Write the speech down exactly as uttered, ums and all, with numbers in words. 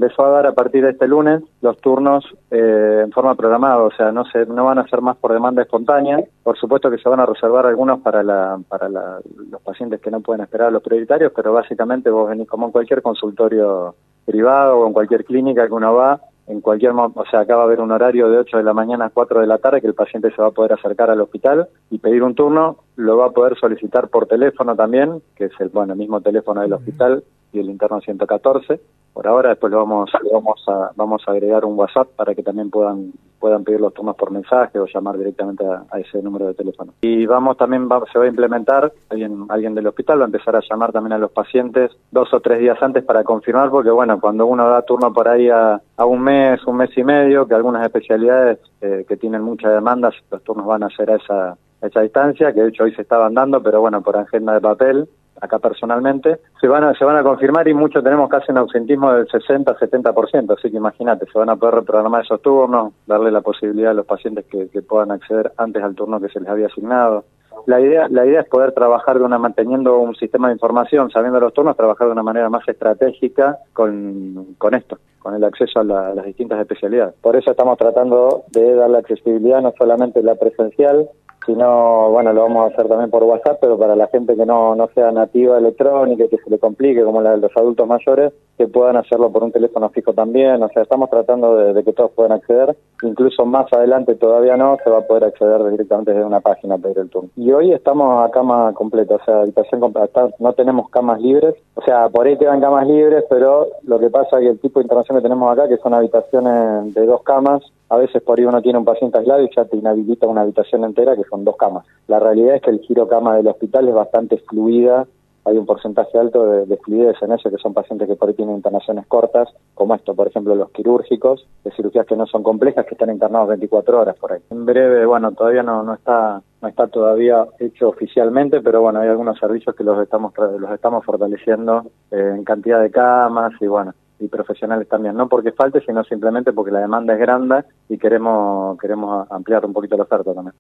empezó a dar a partir de este lunes los turnos eh, en forma programada, o sea, no se, no van a ser más por demanda espontánea. Por supuesto que se van a reservar algunos para la, para la, los pacientes que no pueden esperar a los prioritarios, pero básicamente vos venís como en cualquier consultorio privado o en cualquier clínica que uno va, en cualquier, o sea, acá va a haber un horario de ocho de la mañana a cuatro de la tarde que el paciente se va a poder acercar al hospital y pedir un turno, lo va a poder solicitar por teléfono también, que es el, bueno, el mismo teléfono del hospital y el interno ciento catorce. Por ahora, después lo vamos, lo vamos a, vamos a agregar un WhatsApp para que también puedan, puedan pedir los turnos por mensaje o llamar directamente a, a ese número de teléfono. Y vamos también, va, se va a implementar, alguien, alguien del hospital va a empezar a llamar también a los pacientes dos o tres días antes para confirmar, porque bueno, cuando uno da turno por ahí a, a un mes, un mes y medio, que algunas especialidades eh, que tienen muchas demandas, los turnos van a ser a esa, a esa distancia, que de hecho hoy se estaban dando, pero bueno, por agenda de papel, acá personalmente, se van a, se van a confirmar y mucho tenemos casi un ausentismo del sesenta a setenta por ciento, así que imagínate, se van a poder reprogramar esos turnos, darle la posibilidad a los pacientes que, que puedan acceder antes al turno que se les había asignado. La idea, la idea es poder trabajar de una, manteniendo un sistema de información, sabiendo los turnos, trabajar de una manera más estratégica con, con esto, con el acceso a, la, a las distintas especialidades. Por eso estamos tratando de dar la accesibilidad no solamente la presencial, sino, bueno, lo vamos a hacer también por WhatsApp, pero para la gente que no, no sea nativa electrónica y que se le complique, como la de los adultos mayores, que puedan hacerlo por un teléfono fijo también. O sea, estamos tratando de, de que todos puedan acceder. Incluso más adelante, todavía no, se va a poder acceder directamente desde una página a pedir el turno. Y hoy estamos a cama completa, o sea, habitación completa, no tenemos camas libres. O sea, por ahí quedan camas libres, pero lo que pasa es que el tipo de internación que tenemos acá, que son habitaciones de dos camas, a veces por ahí uno tiene un paciente aislado y ya te inhabilita una habitación entera, que son dos camas. La realidad es que el giro cama del hospital es bastante fluida, hay un porcentaje alto de, de fluidez en eso, que son pacientes que por ahí tienen internaciones cortas, como esto, por ejemplo, los quirúrgicos, de cirugías que no son complejas, que están internados veinticuatro horas por ahí. En breve, bueno, todavía no, no está no está todavía hecho oficialmente, pero bueno, hay algunos servicios que los estamos los estamos fortaleciendo eh, en cantidad de camas y bueno, y profesionales también, no porque falte, sino simplemente porque la demanda es grande y queremos queremos ampliar un poquito la oferta también.